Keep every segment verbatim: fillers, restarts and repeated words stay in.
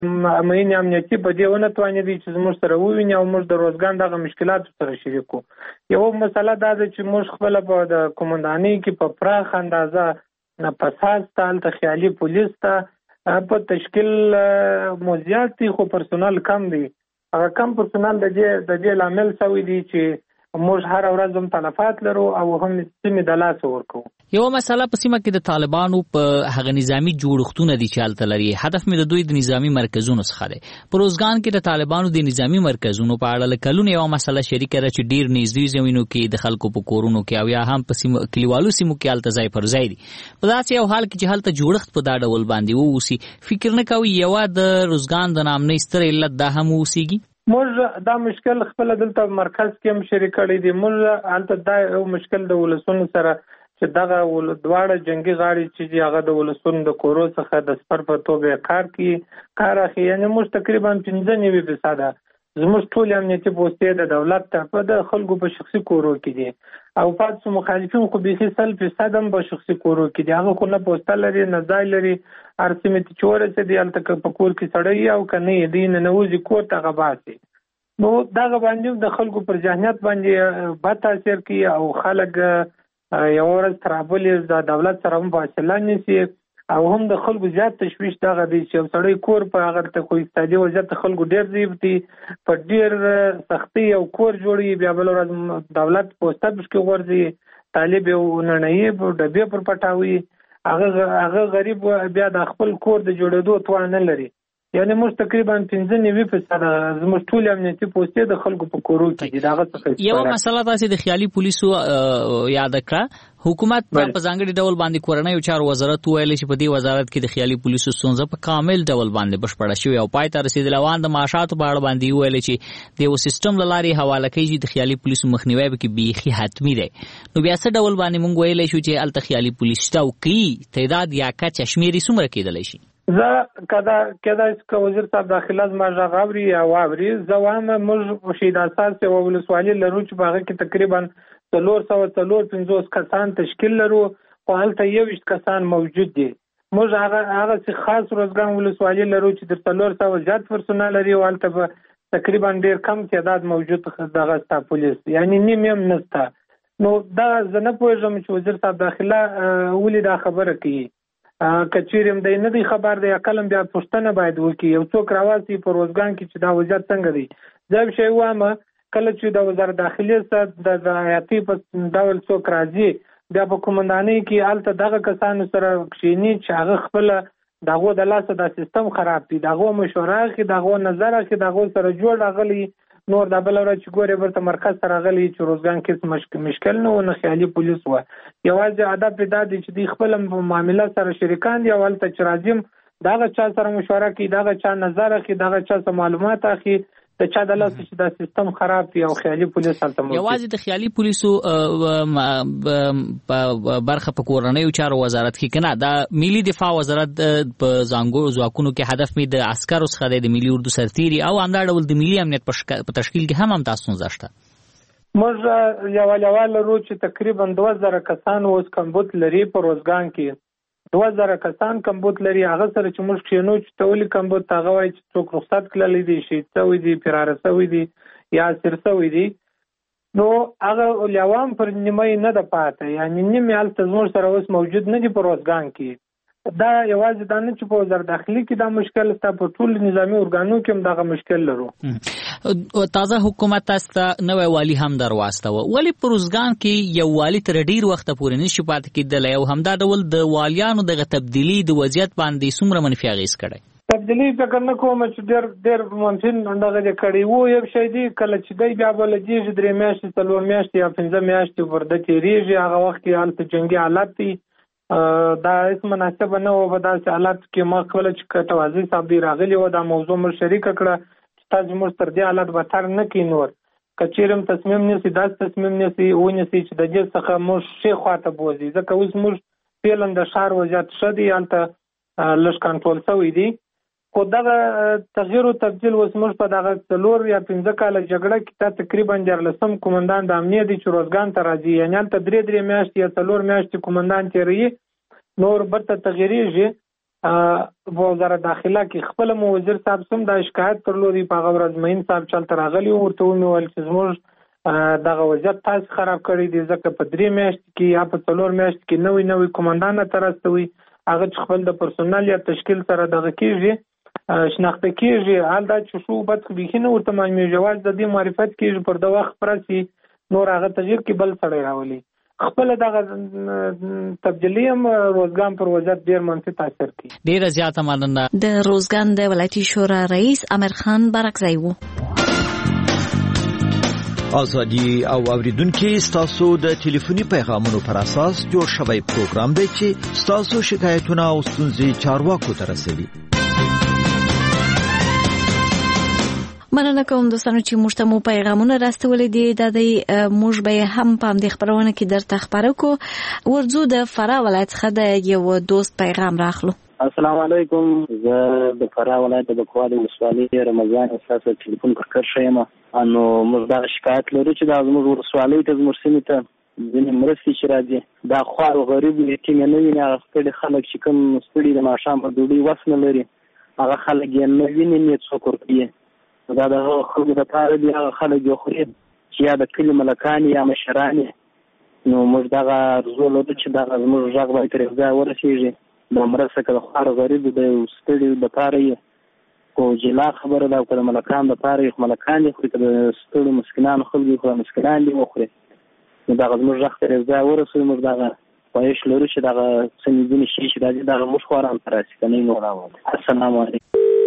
امین امنیتي په دې ونه توانېدي چې زموږ سره وویني او موږ د روزګان دغه مشکلاتو سره شریک کړو. یوه مسله دا ده چې موږ خپله په د قومندانۍ کې په پراخ اندازه فساد ته هلته خیالي پولیس ته په تشکیل مو زیات دي خو پرسونل کم دی. هغه کم پرسونل د دې د دې لامل شوی دی چې موږ هر ورځ هم تلفات لرو او هم سیمې د لاسه ورکوو. یوه مسله په سیمه کې د طالبانو په هغه نظامي جوړښتونه دي چې هلته لري. هدف مې د دوی د نظامي مرکزونو څخه دی. په روزګان کې د طالبانو د نظامي مرکزونو په اړه له کلونو یوه مسله شریکه ده چې ډېر نږدې زمینو کې د خلکو په کورونو کې او یا هم په سیمو کلیوالو سیمو کې هلته ځای پر ځای دي. په داسې یو حال کې چې هلته جوړښت په دا ډول باندې واوسي، فکر نه کوي یوه د روزګان د نامنۍ ستر علت دا هم واوسیږي؟ موږ دا مشکل خپل دلته مرکز کې هم شریک کړی دی. موږ هلته دا یو مشکل د ولسونو سره چې دغه دواړه جنگي غاړې چې دي هغه د ولسونو د کورو څخه د سپر په توګه کار کوي کار اخلي. یعنې موږ تقریبا پنځه نوي فیصده زموږ ټول امنیتي پوستې د دولت ته د خلکو په شخصي کورو کې دي او پاتې مخالفین خو بیخي سل فیصد هم په شخصي کورو کې دي. هغه خو نه پوسته لري نه ځای لري، هر سیمې ته چې ورسېدي هلته په کور کې سړی او که نه یې دی ننوځي کور ته هغه باسي. نو دغه باندې د خلکو پر ذهنیت باندې بد تاثیر کوي او خلک یو ورځ تر بلې د دولت سره هم فاصله نیسي او هم د خلکو زیات تشویش دغه دی چې یو سړی کور په هغه ته خو اقتصادي وضعیت د خلکو ډېر ضعیف دي، په ډېر سختۍ یو کور جوړوي، بیا بله ورځ دولت پوسته پشکې غورځي، طالب یو ننوي ډبې پر پټاوي، هغه هغه غریب بیا د خپل کور د جوړېدو توان نه لري. یعنی موږ تقریبا پنځه نوي فیصده زموږ ټول امنیتي پوستې د خلکو په کورو کې دي. دغه څخه یوه مسله تاسې د خیالي پولیسو یاد کړه. حکومت په ځانګړي ډول باندې کورنیو چارو وزارت وویل چې په دې وزارت کې د خیالي پولیسو ستونزه په کامل ډول باندې بشپړه شوې او پای ته رسېدلې. او د معاشاتو په اړه باندې وویل چې د یو سیستم له لارې حواله کوي چې د خیالي پولیسو مخنیوی پکې بیخي حتمي دی. نو بیا څه ډول باندې موږ ویلی شو چې هلته خیالي پولیس شته او کوي تعداد یا کچه شمېرې څومره کېدلی شي؟ زه کدا کېدای شي که وزیر صاحب داخله زما غږ اوري یا واوري، زه وایم موږ شهید اساس یوه ولسوالي لرو چې په هغه کې تقریبا څلور سوه څلور پنځوس کسان تشکیل لرو خو هلته یوویشت کسان موجود دي. موږ هغه هغسې خاص روزګان ولسوالي لرو چې تر څلور سوه زیات پرسونل لري او هلته به تقریبا ډېر کم تعداد موجود دغه ستا پولیس یعنې نیم هم نشته. نو دا زه نه پوهېږم چې وزیر صاحب داخله ولې دا خبره کوي. که چیرې هم دی نه دی خبر دی عقل هم بیا پوښتنه باید وکړي یو څوک راواسي په روزګان کې چې دا وضعیت څنګه دی. زه یو شی وایم کله چې د وزارت داخلې سره د حیاتي په ډول څوک راځي بیا په قومندانۍ کې هلته دغه کسانو سره کښېني چې هغه خپله د هغو د لاسه دا سیستم خراب دی، د هغو مشوره اخلي، د هغو نظر اخلي، د هغو سره جوړ راغلی. نور دا بله ورځ چې ګورې ورته مرکز ته راغلی چې روزګان کې مشکل نه و نه خیالي پولیس وه. یوازې هدف یې دا دی چې دوی خپل معامله سره شریکان دي او هلته چې راځي د هغه چا سره مشوره کوي، د هغه چا نظر اخلي، د هغه چا څه معلومات اخلي، د چا د لاسه چې دا سیستم خراب دی او خیالي پولیس هلته موجود. یوازې د خیالي پولیسو برخه په کورنیو چارو وزارت کې که نه، د ملي دفاع وزارت په ځانګړو ځواکونو کې هدف مې د عسکرو څخه دی، د ملي اردو سرتیري او همدا ډول د ملي امنیت په تشکیل کې هم همدا ستونزه شته. موږ یوه لیوا لرو چې تقریبا دوه زره کسان اوس کمبود لري په روزګان کې، دوه زره کسان کمبود لري. هغه سره چې موږ کښېنو چې ته ولې کمبود ته هغه وایي چې څوک رخصت کړلی دی، شهید شوي دي، فراره شوي دي یا اسیر شوي دي. نو هغه لیوا هم پر نیمه نه ده پاته، یعنې نیم یې هلته زموږ سره اوس موجود نه دي په روزګان کې. دا یوازې دا نه چې په وزارت داخلي کې دا مشکل شته، په ټول نظامي ارګانو کې هم دغه مشکل لرو. تازه حکومت تاسو ته نوی والي هم در واستوه، ولې په روزګان کې یو والي تر ډېر وخته پورې نشي پاتې کېدلی او همدا ډول د والیانو دغه تبدیلي د وضعیت باندې څومره منفي اغېز کړی؟ تبدیلي فکر نه کوم چې ډېر ډېر منفي دغه دی کړی و. یو شی دی کله چې دی بیا به لګېږي درې میاشتې څلور میاشتې یا پنځه میاشتې ورده تېرېږي، هغه وخت کې هلته جنګي حالت دی. دا هیڅ مناسبه نه وه. په داسې حالت کې ما خپله چې توازي صاحب دی راغلي وه دا موضوع موږ شریکه کړه چې تاسو موږ تر دې حالت بدتر نه کړي نور. که چیرې هم تصمیم نیسي داسې تصمیم نیسي ونیسي چې د دې څخه موږ ښې خواته بوځي، ځکه اوس موږ فعلا د ښار وضعیت ښه دی، هلته لږ کنټرول شوی دی. خو دغه تغییر او تبدیل اوس موږ په دغه څلور یا پنځه کاله جګړه کې تا تقریبا دیارلسم قومندان د امنیه دی چې روزګان ته راځي، یعنې هلته درې درې میاشتې یا څلور میاشتې قومندان تېروي، نور برته تغییرېږي. وزارت داخله کې خپل مو وزیر صاحب سم د شکایت پر لوري په غوړز مین صاحب چلته راغلی ورته ونیول چې زموږ دغه وضعیت تاسو خراب کړی دی ځکه په درې میاشت کې یا په څلور میاشت کې نوې نوې کمانډان ترستوي هغه خپل د پرسونل یا تشکیل سره دغه کېږي شناخته کېږي حال دا چې شو بد بخینه ورته مې جواز د دې معرفت کېږي پر د وخت پرسي نور هغه تغییر کې بل سړی راولي خپل دغه تبدیلی هم روزګان پر وضعیت ډیر منفي تاثیر کوي. ډیر زیاته مننه. د روزګان د ولایتي شورا رئیس امیر خان برکزی وو. ازادي او اوریدونکو ستاسو د ټلیفوني پیغامونو پر اساس جوړ شوی پروګرام دی چې ستاسو شکایتونه او ستونزې چارواکو ته رسوي. مننه کوم دوستانو چې موږ ته مو پیغامونه راستولې دي د دې موږ به هم په دې خبرونه کې درته خبرو کو ورځو د فراه ولایت څخه د یو دوست پیغام راخلو. السلام علیکم زه د فراه ولایت د بکوالي ولسوالۍ رمضان اساسه ټلیفون پر کار شیم انو موږ دا شکایت لرو چې د زموږ ولسوالۍ ته زموږ سیمه ته ځینې مرستې چې راځي دا خوار غریب یتیم نه ویني هغه خپل خلک چې کوم ستړي د ماښام په ډوډۍ وس نه لري هغه خلک یې نه ویني نه څوک ورکوي دا د خلکو لپاره دی هغه خلک یو خوري چې یا د کلي ملکان یا مشران نو موږ دغه ارزو لرو چې دغه زموږ غږ باید تر ځای ورسېږي د مرسته که د خوار غریب د ستړي لپاره یې خو جلا خبره ده که د ملکان لپاره یې خو ملکان دي خوري که د ستړو مسکینانو خلکو خو مسکینان دي وخوري نو دغه زموږ غږ تر ځای ورسوي موږ دغه خواهش لرو چې دغه څه ځینې شي چې راځي دغه موږ خو ارام ته راسي که نه یې نور راولي. السلام علیکم.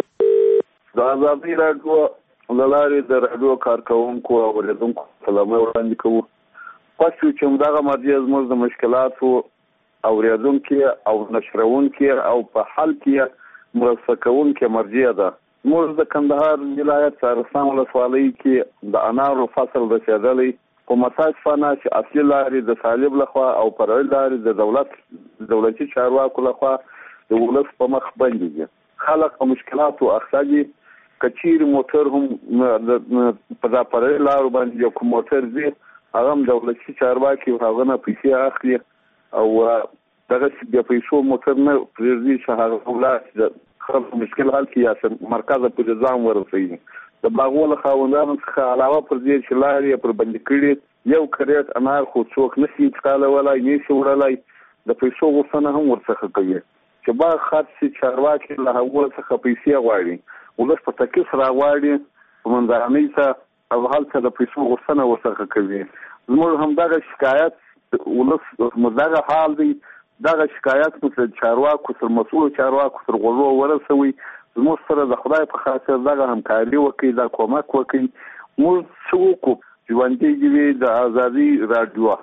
د ازادي راډیو له لارې د راډیو کارکوونکو او اوریدونکو سلامونه وړاندې کوو. خوښ یو چې همدغه مرجع زموږ د مشکلاتو اورېدونکي او نشرونکي او په حل کې مرسته کوونکي مرجع ده. موږ د کندهار ولایت سارسان ولسوالۍ کې د انارو فصل رسېدلی په متاسفانه چې اصلي لارې د طالب لخوا او فرعي لارې د دولت دولتي چارواکو لخوا د ولس په مخ بندې دي. خلک په مشکلاتو اخته دي کچیر موټر هم په دا فرعي لارو باندې یو کوم موټر ځي هغه هم دولتي چارواکي هغه نه پیسې اخلي او دغه د پیسو موټر نه پرېږدي چې هغه ولایت د خلکو مشکل حل کړي یا مرکز پورې ځان ورسوي. د باغوالو خاوندانو څخه علاوه پر دې چې لارې پر بندې کړي یو کریټ انار خو څوک نشي انتقالولی نشي وړلی د پیسو غوښتنه هم ورڅخه کوي چې باغ خرڅ چارواکي له هغو څخه پیسې غواړي ولس په تکلیف راغواړي په منځرانۍ ته او هلته د پیسو غوښتنه ورڅخه کوي. زموږ همدغه شکایت ولس زموږ دغه حال دی دغه شکایت مو تر چارواکو تر مسؤلو چارواکو تر غوږو ورسوي. زموږ سره د خدای په خاطر دغه همکاري وکړي دا کومک وکړي. موږ څه وکړو ژوندی دې وي د ازادي راډیو.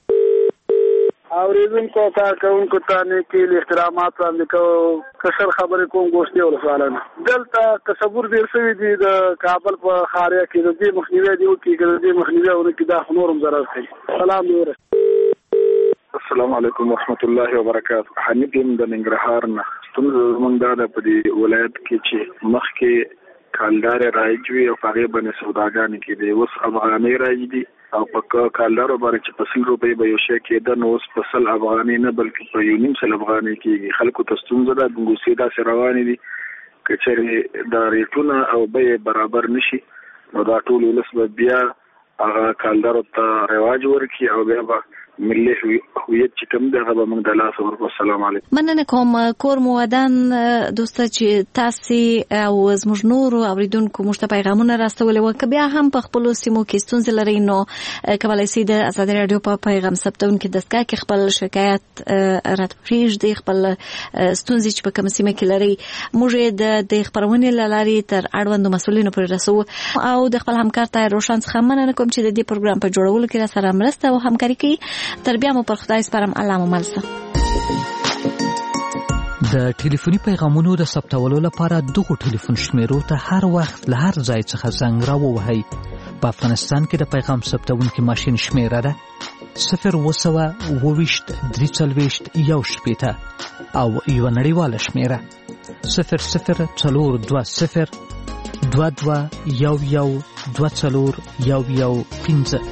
اوریدونکو کارکوونکو ته نیکې احترامات وړاندې کوو. کشر خبرې کوم ګوشتي ولسوالۍ دلته تصور ډېر شوي دي د کابل په خاریه کې د دې مخنیوی دې وکړي که د دې مخنیوی ونه کړي دا خو نور هم ضرر کوي. سلام دې ورسوي. السلام علیکم ورحمت الله وبرکاته. حمید یم د ننګرهار نه. ستونزه زموږ دا ده په دې ولایت کې چې مخکې کالدارې رایج وي او په هغې باندې سوداګانې کېدې اوس افغانۍ رایج دي او په کالدارو باندې چې په سل روپۍ به یو شی کېده نو اوس په سل افغانۍ نه بلکې په یو نیم سل افغانۍ کېږي. خلکو ته ستونزه ده ګنګوسې داسې روانې دي که چېرې دا ریټونه او بیې برابر نه شي نو دا ټول ولس به بیا هغه کالدارو ته رواج ورکړي او بیا به ملي هویت چې کوم دی هغه به موږ د لاسه ورکړو. السلام علیکم. مننه کوم کور مو ودان دوسته چې تاسې او زموږ نورو اوریدونکو موږ ته پیغامونه راستولي وو که بیا هم په خپلو سیمو کې ستونزې لرئ نو کولی شئ د ازادي راډیو په پیغام ثبتونکي دستګاه کې خپل شکایت راته پرېږدئ خپل ستونزې چې په کومه سیمه کې لرئ موږ یې د دې خپرونې له لارې تر اړوندو مسؤلینو پورې رسوو او د خپل همکار طاهر روشن څخه مننه کوم چې د دې پروګرام په جوړولو کې راسره مرسته او همکاري کوي. تر بیا مو پر خدای سپارم. الله مو مل شه. د ټلیفوني پیغامونو د ثبتولو لپاره دغه ټلیفون شمیرو ته هر وخت له هر ځای څخه زنګ راووهئ. په افغانستان کې د پیغام ثبتونکي ماشین شمیره ده صفر اووه سوه اووه ویشت درې څلوېښت یو شپېته او یوه نړیواله شمیره صفر صفر څلور دوه صفر دوه دوه یو یو دوه څلور یو یو پنځه.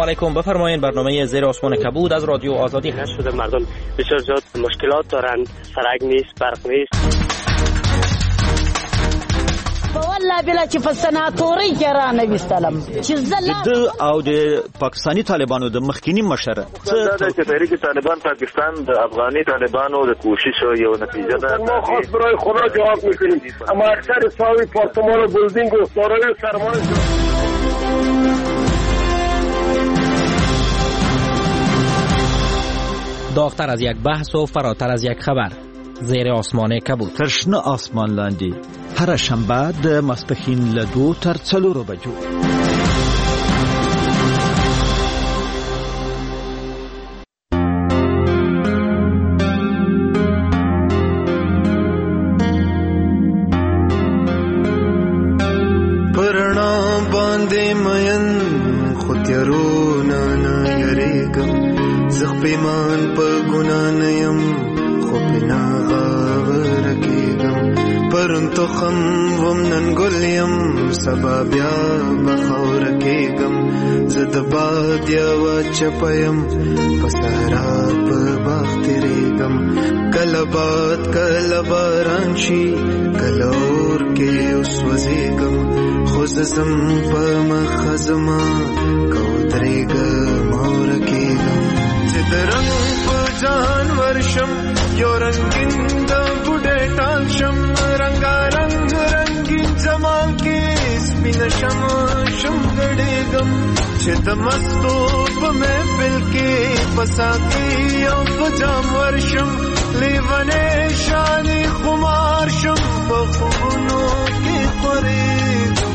علیکم. بفرمایید. برنامه زیر آسمان کبود از رادیو آزادی نشده. مردم بسیار زیاد مشکلات دارند، سرک نیست، برق نیست. والله بلا چې په سناتوري کې را نه وستلم چې زله د او د پاکستانی طالبانو د مخکینی مشر څه د تحریک طالبان پاکستان د افغاني طالبانو د کوشش یو نتیجه ده. ما خاص برای خدا جواب میکنیم. اما اکثر ساوی پارتمان و بلدینگ و سارای سرمان داغتر از یک بحث و فراتر از یک خبر. زیر آسمان کبود. ترشنه آسمان لاندې هر شنبه د ماسپښین له دوو تر څلورو بجو. پرنا باندې مین خو تیارونه نه یریږم، زه پیمان په ګناه نه یم خو پنا غاور کېږم. پرون تخم وم نن ګل یم، سبا بیا بخور کېږم. زه د باد یوه چپه یم، په صحرا په باغ تېرېږم. کله باد کله باران شي، کله اور کې وسوځېږم. خو زه ځم په مخه زما که ودرېږم او ورکېږم. چې د رنګ په جان ورشم، یو رنگین د بوډۍ ټال شم. رنګارنګ رنگین جمال کې سپینه شم شم ګډېږم. چې د مستو په محفل کې په ساقي او په جام ورشم. لیونی شانې خمار شم، په خوبونو کې خورېږم.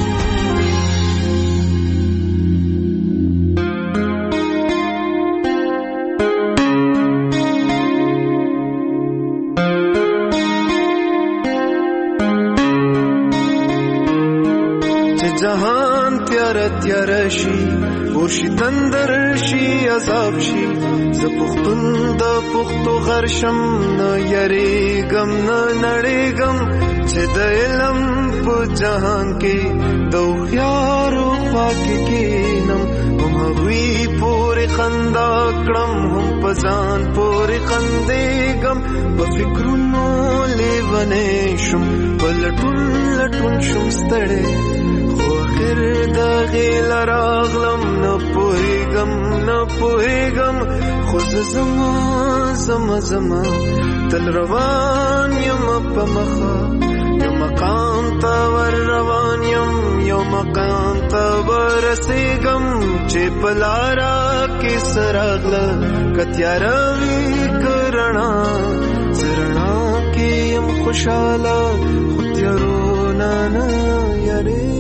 جهان تیار تیار شي، ورشي تندر شي، عذاب شي. زه پښتون د پښتو غر شم، نه یریږم نه نړېږم. چې د علم په جهان کې د هوښیارو خوا کې کښېنم. هم هغوی پورې خندا کړم، هم په ځان پورې خندېږم. په فکرونو لیونی شم، په لټون لټون شم ستړی. خیر د غیل راغلم، نه پوهېږم نه پوهېږم. خو زه زما زما زما تل روان یم په مخه. یو مقام ته ور روان یم، یو مقام ته ورسېږم. چې په لاره کې څه راغله، که تیاره وي که رڼا. زه رڼا کې یم خوشحاله، خو تیارو نه نه یارې.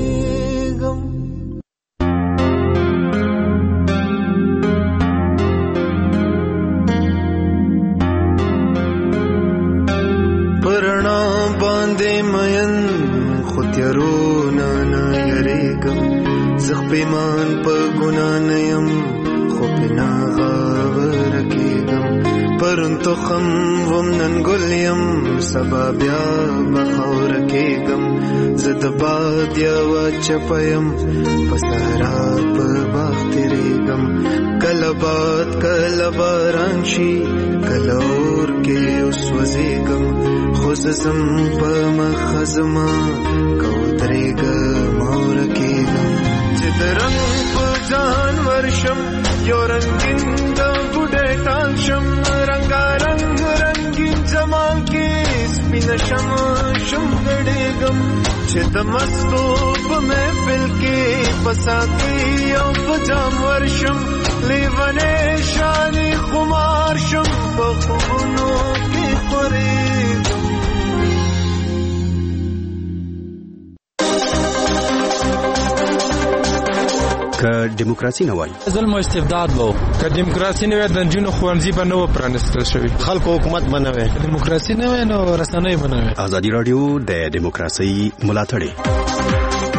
تیارونه نه یریږم، زه پیمان په ګناه نه یم، خو پنا غاور کېږم. پرون تخم وم نن ګل یم، سبا بیا بخور کېږم. زه د باد یوه چپه یم، په صحرا په باغ تېرېږم. کله باد کله باران شي، کله اور کې وسوځېږم. خو زه ځم په مخه زما که ودرېږم او ورکېږم. چې د رنګ په جان ورشم، یو رنګین د بوډۍ ټال شم. رنګارنګ رنګین جمال کې سپینه شم شم ګډېږم. چې د مستو په محفل کې په ساقي او په جام ورشم. لیونی شانې خمار شم، په خوبونو کې خورېږم. که دیموکراسي نه وای، ظلم او استبداد وو. که دیموکراسي نه وای، د نجونو ښوونځي به نه و پرانیستل شوي. خلکو حکومت به نه وای. دیموکراسي نه وای نو رسنۍ به نه وای. ازادي راډیو د دیموکراسي ملاتړ